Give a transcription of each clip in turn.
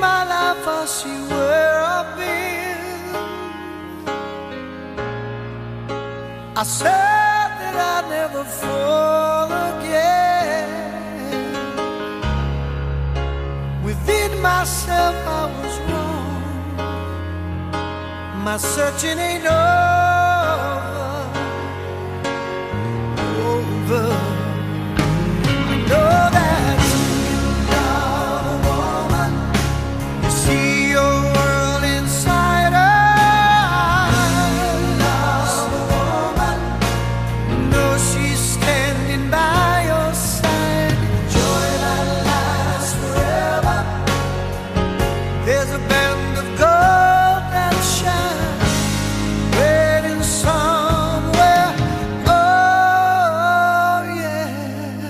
my life, I see where I've been. I said that I'd never fall again. Within myself I was wrong. My searching ain't over. I know that you're not a woman. You see your world inside her eyes. Not a woman. You know she's standing by your side. Joy that lasts forever. There's a band of gold that shines, waiting somewhere. Oh yeah.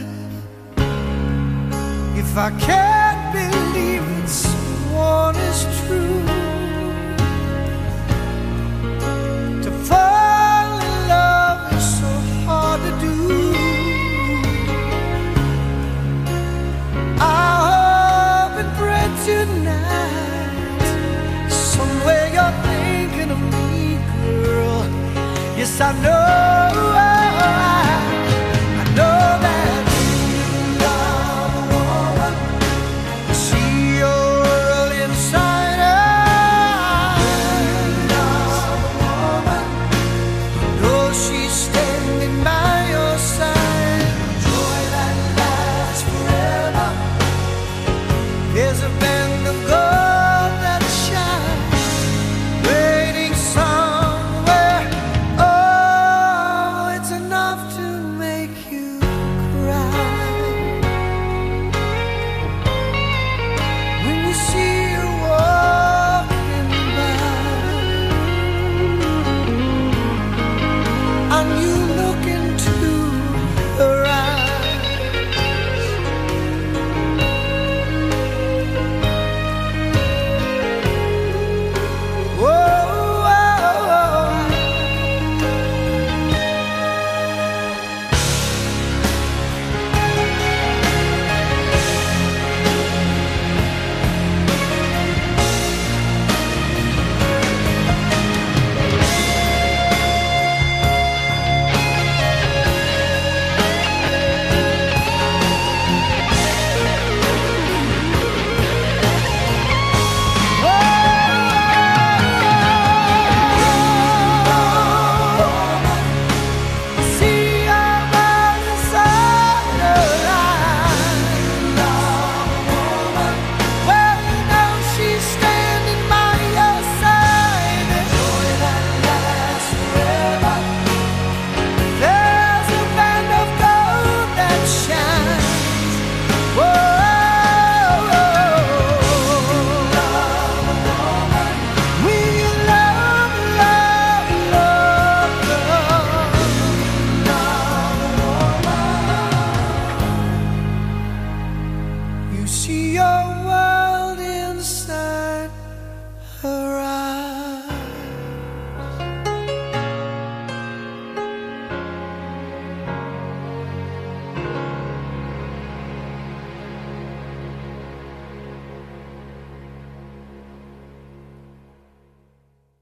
If I can't believe that someone is true, to fall in love is so hard to do. I hope and pray tonight, somewhere you're thinking of me, girl. Yes, I know, I know that you're not a woman. You see your world inside her eyes. Not a woman. No, she's standing by your side. Joy that lasts forever. There's a band of gold that shines, waiting somewhere. Oh, it's enough to make you cry when you see her walking by, and you look into her eyes. Whoa, see her world inside her eyes. Well, you know she's standing by your side. Joy that lasts forever. There's a band of gold that shines. Whoa, we love, love, love, love. You see your world inside her eyes.